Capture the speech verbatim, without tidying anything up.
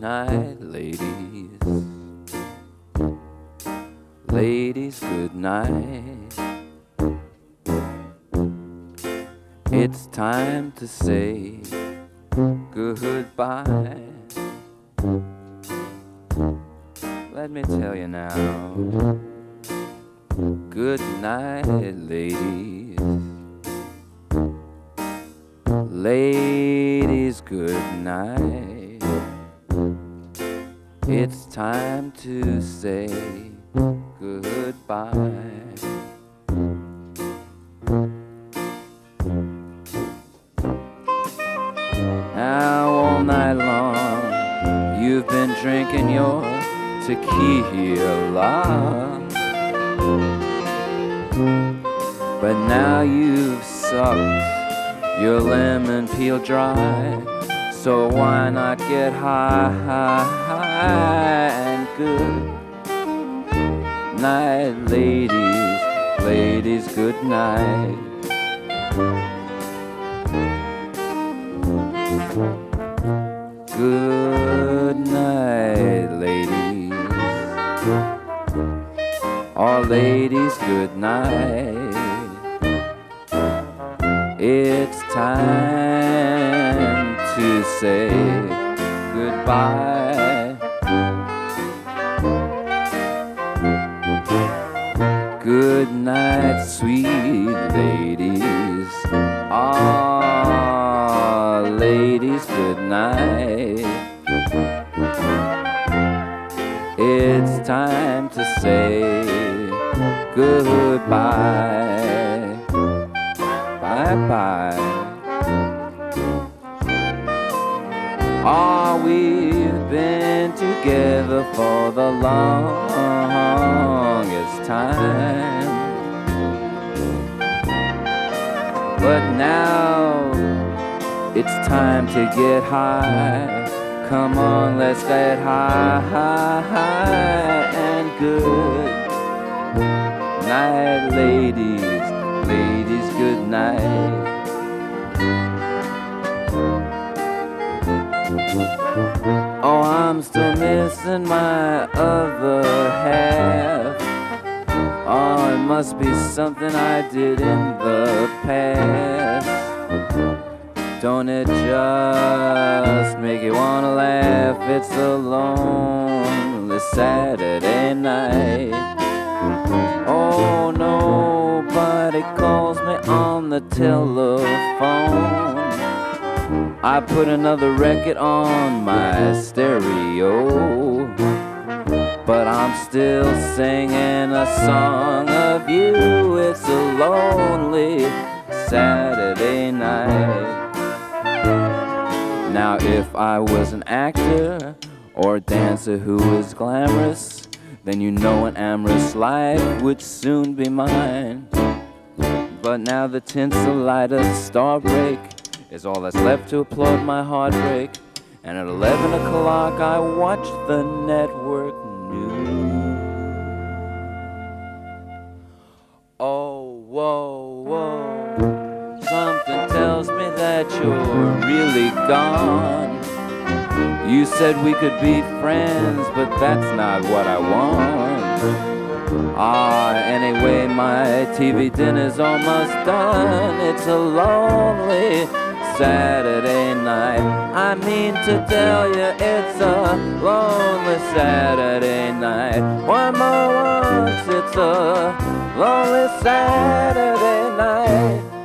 night, ladies. Ladies, good night. It's time to say goodbye. Let me tell you now. Good night, ladies. Ladies, good night. It's time to say goodbye. Now all night long you've been drinking your tequila, but now you've sucked your lemon peel dry. So why not get high, high, high and good night, ladies, ladies, good night. Good night, ladies. All ladies, good night. It's time to say goodbye. Good night, sweet ladies. Ah, ladies, good night. It's time to say goodbye. Bye-bye. Ah, we've been together for the longest time, but now it's time to get high. Come on, let's get high, high, high and good night, ladies, ladies, good night. Oh, I'm still missing my other half. Oh, it must be something I did in the past. Don't it just make you wanna laugh? It's a lonely Saturday night. Oh, nobody calls me on the telephone. I put another record on my stereo, but I'm still singing a song of you. It's a lonely Saturday night. Now if I was an actor or a dancer who is glamorous, then you know an amorous life would soon be mine. But now the tinsel light of star break is all that's left to applaud my heartbreak. And at eleven o'clock I watch the network news. Oh, whoa, whoa, something tells me that you're really gone. You said we could be friends, but that's not what I want. Ah, anyway, my T V dinner's almost done. It's a lonely Saturday night. I mean to tell you, it's a lonely Saturday night. One more once, it's a lonely Saturday night.